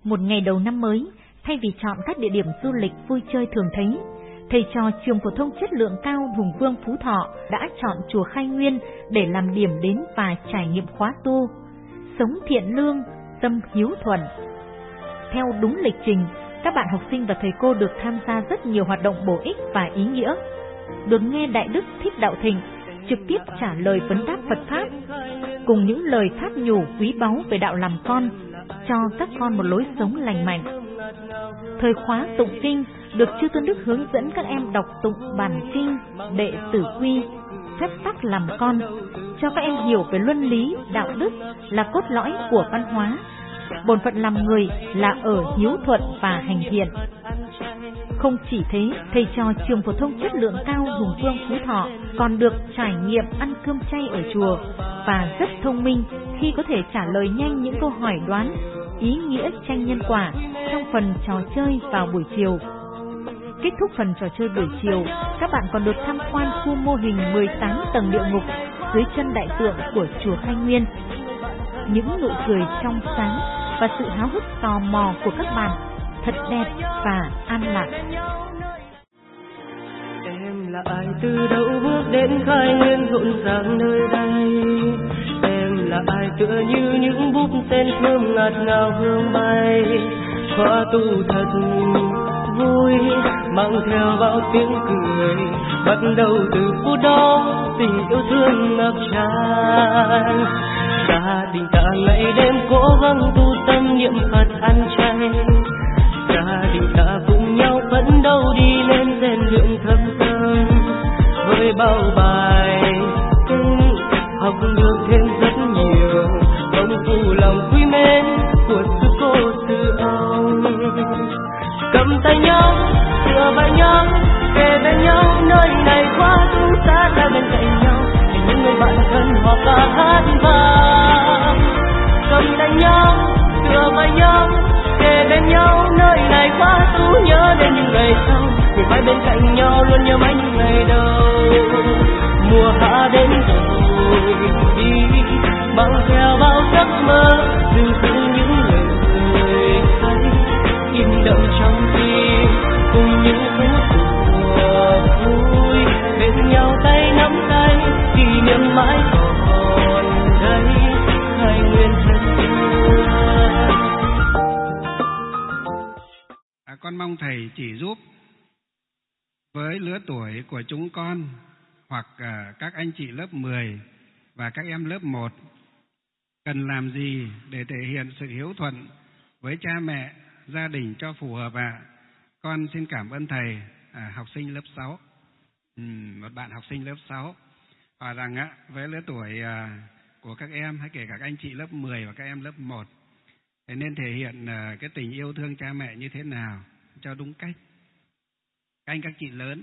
Một ngày đầu năm mới, thay vì chọn các địa điểm du lịch vui chơi thường thấy, thầy trò trường phổ thông chất lượng cao Hùng Vương Phú Thọ đã chọn chùa Khai Nguyên để làm điểm đến và trải nghiệm khóa tu sống thiện lương, tâm hiếu thuận. Theo đúng lịch trình, các bạn học sinh và thầy cô được tham gia rất nhiều hoạt động bổ ích và ý nghĩa, được nghe Đại Đức Thích Đạo Thịnh trực tiếp trả lời vấn đáp Phật Pháp, cùng những lời tháp nhủ quý báu về đạo làm con, cho các con một lối sống lành mạnh. Thời khóa tụng kinh được Chư Tôn Đức hướng dẫn các em đọc tụng bản kinh Đệ Tử Quy, phép tắc làm con, cho các em hiểu về luân lý, đạo đức là cốt lõi của văn hóa. Bổn phận làm người là ở hiếu thuận và hành thiện. Không chỉ thế, thầy trò trường phổ thông chất lượng cao Hùng Vương Phú Thọ còn được trải nghiệm ăn cơm chay ở chùa và rất thông minh khi có thể trả lời nhanh những câu hỏi đoán ý nghĩa tranh nhân quả trong phần trò chơi vào buổi chiều. Kết thúc phần trò chơi buổi chiều, các bạn còn được tham quan khu mô hình 18 tầng địa ngục dưới chân đại tượng của chùa Khai Nguyên. Những nụ cười trong sáng và sự háo hức tò mò của các bạn thật đẹp và an lạc. Em là ai từ đâu bước đến Khai Nguyên rộn ràng nơi đây? Em là ai tựa như những búp sen thơm ngạt ngào hương bay? Khóa tu thật vui, mang theo bao tiếng cười, bắt đầu từ phút đó tình yêu thương ngập tràn. Gia đình ta ngày đêm cố gắng tu tâm niệm Phật ăn chay, gia đình ta cùng nhau phấn đấu đi lên rèn luyện thâm tâm. Với bao bài học được thêm rất nhiều, công phu lòng quý mến của sư cô sư ông. Cầm tay nhau, tựa vai nhau, kề bên nhau, nơi này quá tu sát ra bên cạnh nhau, để những người bạn thân họ ca hát vang. Cầm tay nhau, tựa vai nhau, kề bên nhau, nơi này quá tu nhớ đến những ngày sau, người mãi bên cạnh nhau luôn nhớ mãi những ngày đầu. Mùa hạ đến rồi đi, mang theo bao giấc mơ, lưu giữ những lời hay in đậm trong tim, cùng những phút của vui bên nhau tay nắm tay, kỷ niệm mãi còn đây. Khai Nguyên thân yêu. Con mong thầy chỉ giúp với lứa tuổi của chúng con hoặc các anh chị lớp 10 và các em lớp 1 cần làm gì để thể hiện sự hiếu thuận với cha mẹ, gia đình cho phù hợp ạ. Con xin cảm ơn thầy. Học sinh lớp 6, một bạn học sinh lớp 6 hỏi rằng với lứa tuổi của các em hay kể cả các anh chị lớp 10 và các em lớp 1 thì nên thể hiện cái tình yêu thương cha mẹ như thế nào cho đúng cách. Các anh các chị lớn,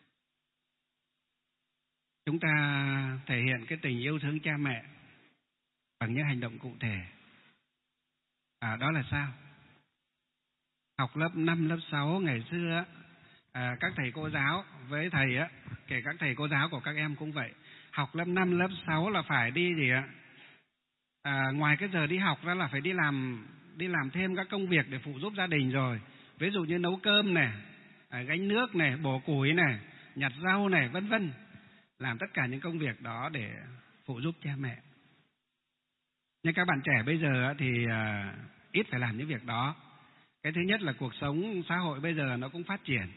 chúng ta thể hiện cái tình yêu thương cha mẹ bằng những hành động cụ thể. Đó là sao? Học lớp 5, lớp 6 ngày xưa, các thầy cô giáo với thầy kể các thầy cô giáo của các em cũng vậy. Học lớp 5, lớp 6 là phải đi gì ạ? Ngoài cái giờ đi học ra là phải đi làm thêm các công việc để phụ giúp gia đình rồi. Ví dụ như nấu cơm này, gánh nước này, bổ củi này, nhặt rau này, vân vân. Làm tất cả những công việc đó để phụ giúp cha mẹ. Nhưng các bạn trẻ bây giờ thì ít phải làm những việc đó. Cái thứ nhất là cuộc sống xã hội bây giờ nó cũng phát triển.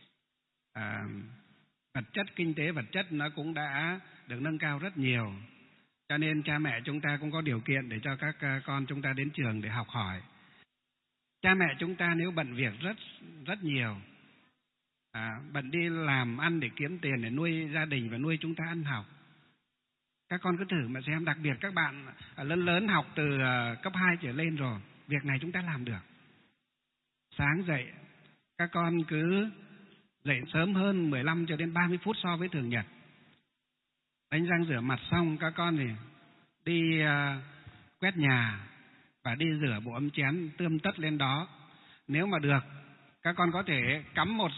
Vật chất, kinh tế vật chất nó cũng đã được nâng cao rất nhiều. Cho nên cha mẹ chúng ta cũng có điều kiện để cho các con chúng ta đến trường để học hỏi. Cha mẹ chúng ta nếu bận việc rất nhiều, bận đi làm ăn để kiếm tiền để nuôi gia đình và nuôi chúng ta ăn học. Các con cứ thử mà xem, đặc biệt các bạn lớn học từ cấp 2 trở lên rồi, việc này chúng ta làm được. Sáng dậy, các con cứ dậy sớm hơn 15 cho đến 30 phút so với thường nhật. Đánh răng rửa mặt xong, các con thì đi quét nhà và đi rửa bộ ấm chén tươm tất lên đó. Nếu mà được, các con có thể cắm một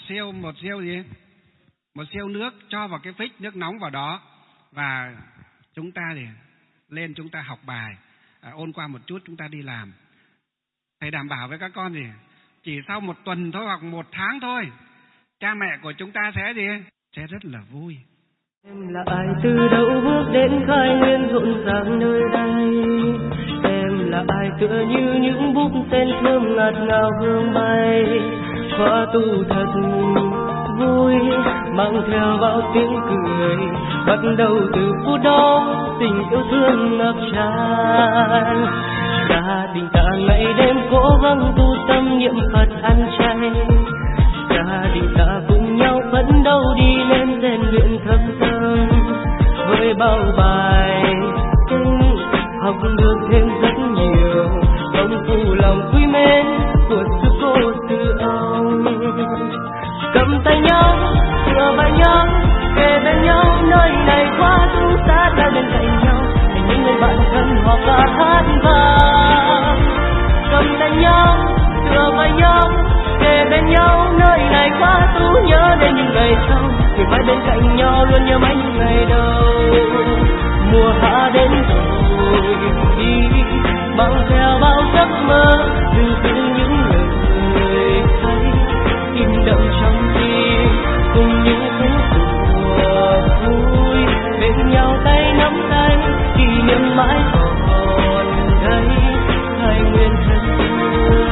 siêu nước cho vào cái phích nước nóng vào đó, và chúng ta thì lên chúng ta học bài, ôn qua một chút chúng ta đi làm. phải đảm bảo với các con gì? Chỉ sau 1 tuần thôi hoặc 1 tháng thôi, cha mẹ của chúng ta sẽ gì? Sẽ rất là vui. Em là ai từ đâu bước đến khai nguyên rộn ràng nơi đây? Em là ai tựa như những búp sen thơm ngạt ngào hương bay? Khóa tu thật vui, mang theo bao tiếng cười. Bắt đầu từ phút đó, tình yêu thương ngập tràn. Gia đình ta ngày đêm cố gắng tu tâm niệm Phật ăn chay. Gia đình ta cùng nhau phấn đấu đi lên rèn luyện thâm tâm. Với bao bài kinh học được thêm rất nhiều, công phu lòng quý mến của sư cô sư ông. Cầm tay nhau, tựa vào nhau, kề bên nhau, nơi này quá tu sát đang bên cạnh nhau, thành những người bạn thân họ ca hát vang. Cầm tay nhau, tựa vào nhau, kề bên nhau, nơi này quá tu nhớ đến những ngày sau, người mãi bên cạnh nhau luôn nhớ mãi những ngày đầu. Mùa hạ đến rồi đi, mang theo bao giấc mơ, lưu giữ những lời hay in đậm trong tim, cùng những phút đùa vui bên nhau tay nắm tay, kỷ niệm mãi còn đây hai nguyên thân xưa.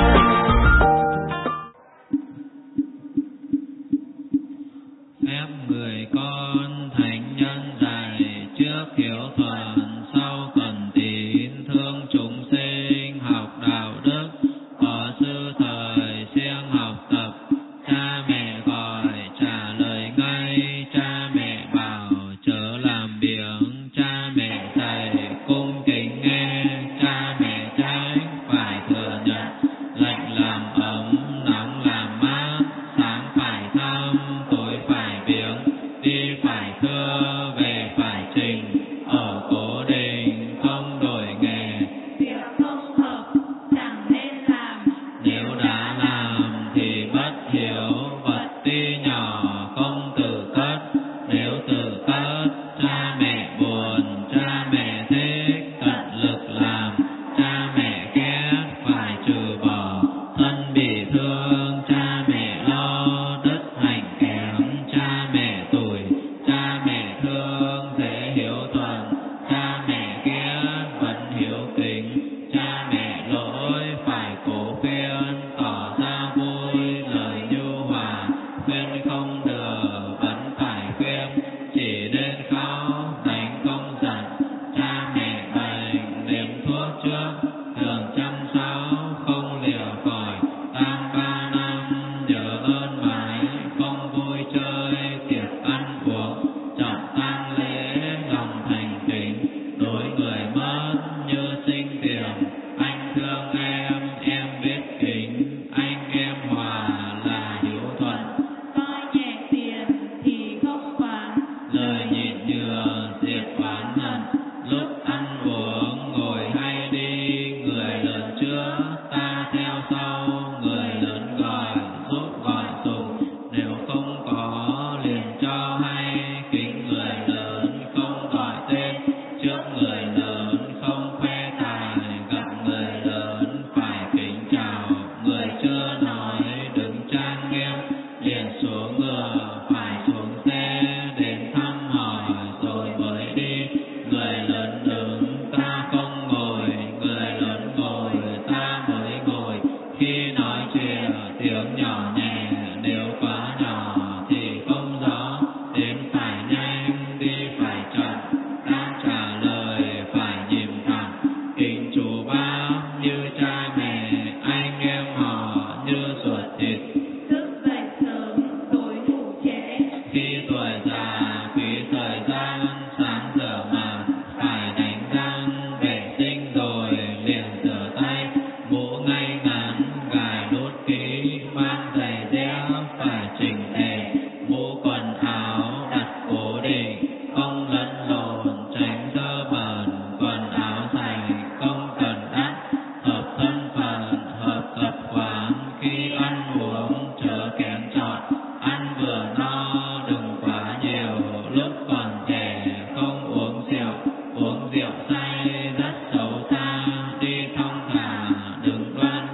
Phép người con thành nhân dạy, trước hiếu thuận sau cần tín, thương chúng sinh học đạo đức, có sư thời siêng học tập. Cha mẹ gọi trả lời ngay, cha mẹ bảo chớ làm biếng, cha mẹ dạy cung kính nghe, cha mẹ trách phải thừa nhận, lạnh làm ấm nóng làm mát, sáng phải thăm tối phải biếng, đi phải thưa về phải trình, ở cố định không đổi nghề. Việc không hợp chẳng nên làm, Nếu đã làm thì bất hiếu, vật tuy nhỏ không tự cất, nếu tự cất cha mẹ buồn, cha mẹ thích tận lực làm, cha mẹ ghét phải trừ bỏ, thân bị thương cha mẹ lo, đất hành kém cha mẹ tủi, cha mẹ thương dễ hiếu thuận, cha mẹ ghét vẫn hiếu kính, cha mẹ lỗi phải cố khuyên, tỏ ra vui lời nhu hòa, khuyên không được vẫn phải khuyên, chỉ nên khóc đánh không giận, cha mẹ bệnh nếm thuốc trước, thường chăm sóc không liều khỏi, tang 3 năm nhớ ơn mãi, không vui chơi tiệc ăn uống, chọn tang lễ lòng thành kính, đối người mất như sinh tiền, anh thương em biết kính, anh em hòa là hiếu thuận, coi nhẹ tiền thì không quản, lời nhịn nhường diệt oán hận, lúc ăn uống ngồi hay đi, người lớn trước ta theo sau, người lớn gọi giúp gọi dùng, nếu không có liền cho hay, kính người lớn không gọi tên, trước người lớn không khoe tài, gặp người lớn phải kính chào, người chưa nói đứng trang nghiêm, liền xuống ngựa phải xuống xe, đến thăm hỏi rồi mới đi, người lớn đứng ta không ngồi, người lớn ngồi ta mới ngồi, khi nói chuyện tiếng nhỏ nhẹ, nếu quá nhỏ thì không rõ, đến phải nhanh đi phải chậm, đang trả lời phải nhìn thẳng, kính chú bác như cha mẹ, anh em họ như ruột thịt, thức dậy sớm tối ngủ trễ, khi tuổi già phí thời gian, sáng rửa mặt phải đánh răng, vệ sinh rồi liền rửa tay, mũ ngay ngắn gài nút kỹ, mang giày dép phải chỉnh tề, mũ quần áo đặt cố định, không lẫn lộn tránh dơ bẩn, quần áo sạch không cần đắt, hợp thân phận hợp tập quán, khi ăn uống chớ kén chọn, ăn vừa no đừng quá nhiều, lúc còn trẻ không uống rượu say rất xấu xa, đi thong thả đừng đoan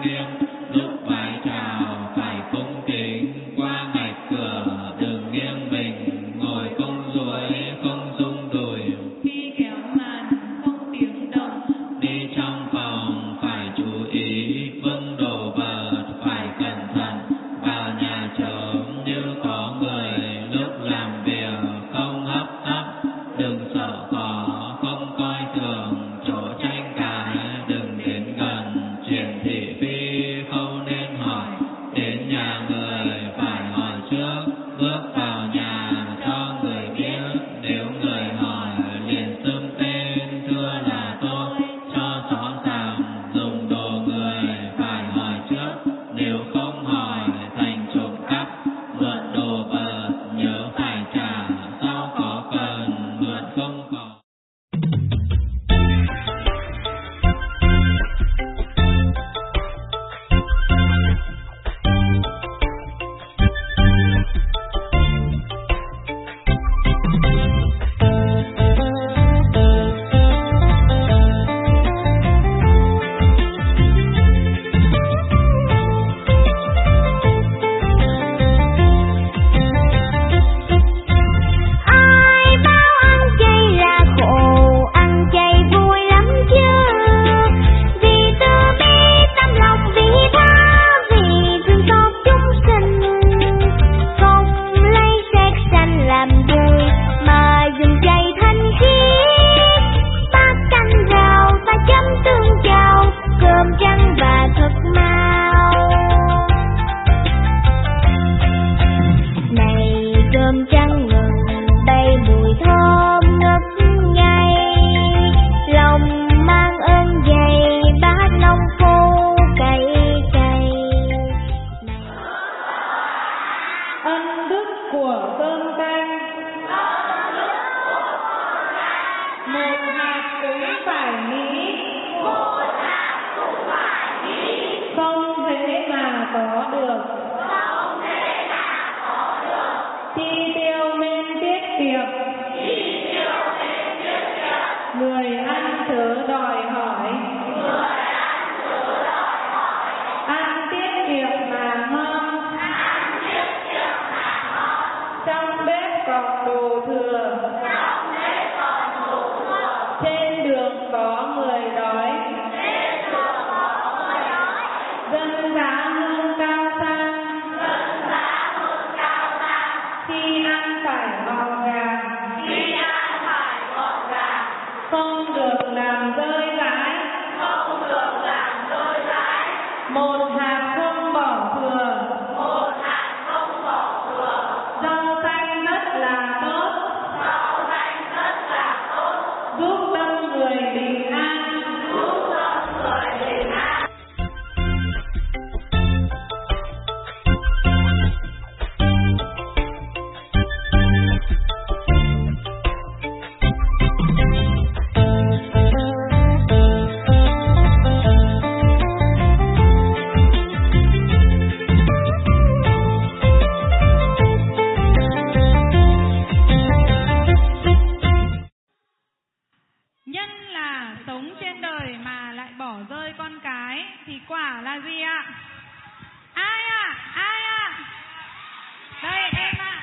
Chi tiêu nên tiết kiệm. Người ăn chớ đòi hỏi. Ăn tiết kiệm mà ngon. Trong bếp còn đồ thừa. Trên đường có người đói. Dân giá hương cao sang. Khi ăn phải gọn gàng. Không được làm rơi rãi. Một hạt không bỏ thừa. Rau xanh rất là tốt. Giúp tâm người bình an. Nhân là sống trên đời mà lại bỏ rơi con cái thì quả là gì ạ? Ai ạ? Ai ạ? Đây em ạ.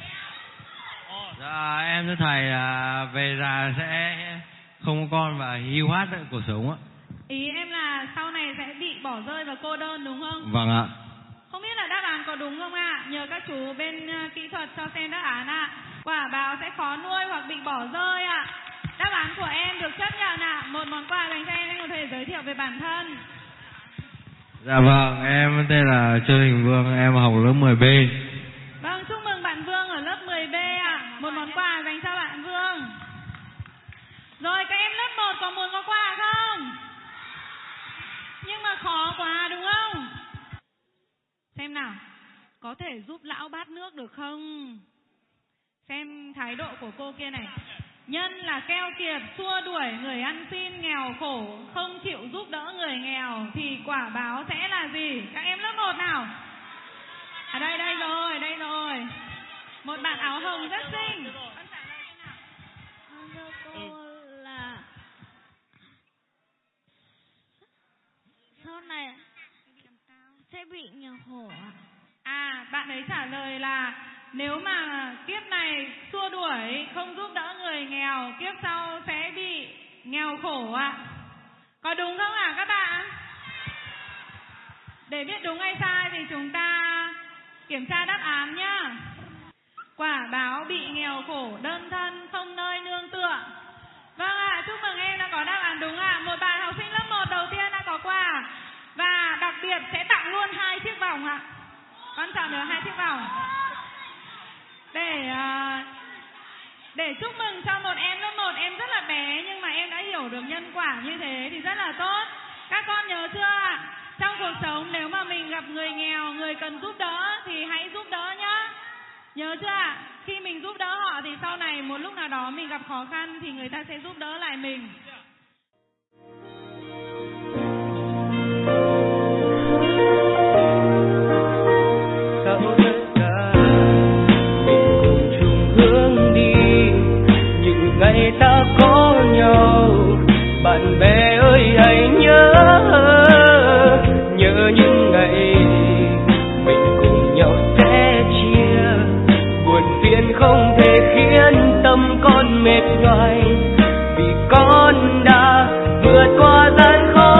Dạ, em thưa thầy là về già sẽ không có con và hiu hắt cuộc sống ạ. Ý em là sau này sẽ bị bỏ rơi và cô đơn đúng không? Vâng ạ. Không biết là đáp án có đúng không ạ? Nhờ các chú bên kỹ thuật cho xem đáp án ạ. Quả báo sẽ khó nuôi hoặc bị bỏ rơi ạ. Đáp án của em được chấp nhận ạ. Một món quà dành cho em có thể giới thiệu về bản thân. Dạ vâng, em tên là Trương Đình Vương, em học lớp 10B. Vâng, chúc mừng bạn Vương ở lớp 10B ạ. Một món quà dành cho bạn Vương. Rồi các em lớp 1 có muốn có quà không? Nhưng mà khó quá đúng không? Xem nào, có thể giúp lão bát nước được không? Xem thái độ của cô kia này. Nhân là keo kiệt, xua đuổi người ăn xin nghèo khổ, không chịu giúp đỡ người nghèo thì quả báo sẽ là gì? Các em lớp 1 nào. À đây rồi. Một bạn áo hồng rất xinh. Con trả lời thế nào? Thưa cô là sau này sẽ bị nghèo khổ ạ. À, bạn ấy trả lời là nếu mà kiếp này xua đuổi, không giúp đỡ người nghèo, kiếp sau sẽ bị nghèo khổ ạ. Có đúng không ạ các bạn? Để biết đúng hay sai thì chúng ta kiểm tra đáp án nhá. Quả báo bị nghèo khổ, đơn thân, không nơi nương tựa. Vâng ạ, chúc mừng em đã có đáp án đúng ạ. Một bạn học sinh lớp 1 đầu tiên đã có quà. Và đặc biệt sẽ tặng luôn 2 chiếc vòng ạ. Con chọn được 2 chiếc vòng. Để chúc mừng cho một em lớp 1, em rất là bé nhưng mà em đã hiểu được nhân quả như thế thì rất là tốt. Các con nhớ chưa ạ? Trong cuộc sống nếu mà mình gặp người nghèo, người cần giúp đỡ thì hãy giúp đỡ nhá. Nhớ chưa ạ? Khi mình giúp đỡ họ thì sau này một lúc nào đó mình gặp khó khăn thì người ta sẽ giúp đỡ lại mình. Dẫu tất cả mình cùng chung hướng đi, những ngày ta có nhau, bạn bè ơi hãy nhớ những ngày mình cùng nhau sẽ chia. Buồn phiền không thể khiến tâm con mệt nhoài, vì con đã vượt qua gian khó.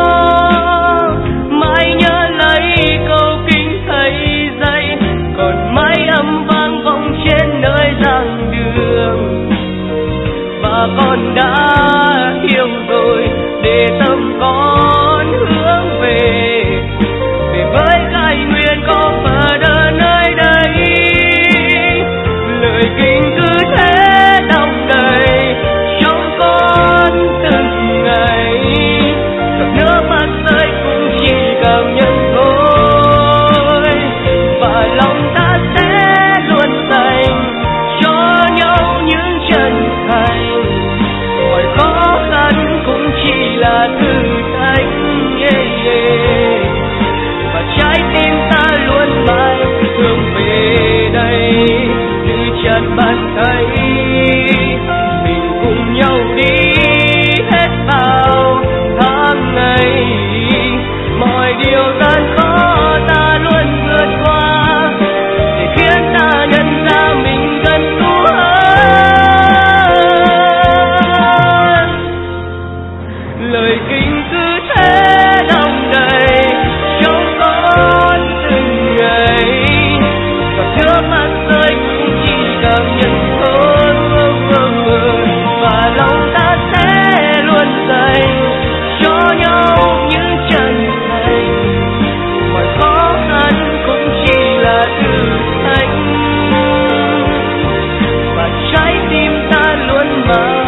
Mãi nhớ lấy câu kinh thầy dạy, còn mãi âm vang vọng trên nơi giảng đường. Và con đã hiểu rồi để tâm con hướng về với khai nguyên có phật ở nơi đây. Lời kinh cứ thế đong đầy trong con từng ngày, giọt nước mắt rơi cũng chỉ cảm nhận thôi. Và lòng ta sẽ luôn dành cho nhau những chân thành, mọi khó khăn cũng chỉ là thử thách. Và trái tim ta luôn mãi hướng về đây. bạn thấy mình cùng nhau đi hết bao tháng ngày, mọi điều gian khó ta luôn vượt qua để khiến ta nhận ra mình gần gũi hơn. Lời kinh cứ thế đong đầy trong con từng ngày, và trước mắt rơi cũng chỉ cảm nhận thôi, và lòng ta sẽ luôn dành cho nhau những chân thành. Mọi khó khăn cũng chỉ là thử thách, và trái tim ta luôn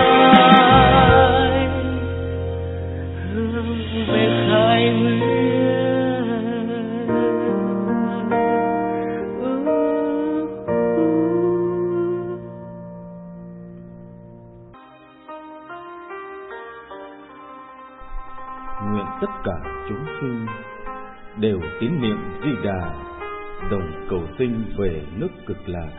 mãi hướng về Khai Nguyên. Nguyện tất cả chúng sinh đều tín niệm Di Đà, đồng cầu sinh về nước Cực Lạc.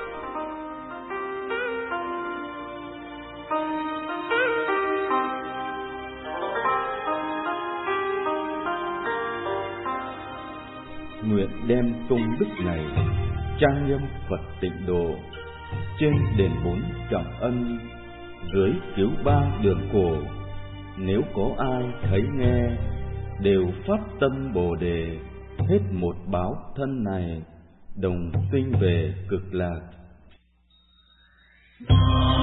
Nguyện đem công đức này trang nghiêm Phật Tịnh Độ, trên đền 4 Trọng Ân, dưới cứu 3 đường cổ. Nếu có ai thấy nghe, đều phát tâm Bồ Đề, hết một báo thân này, đồng sinh về Cực Lạc.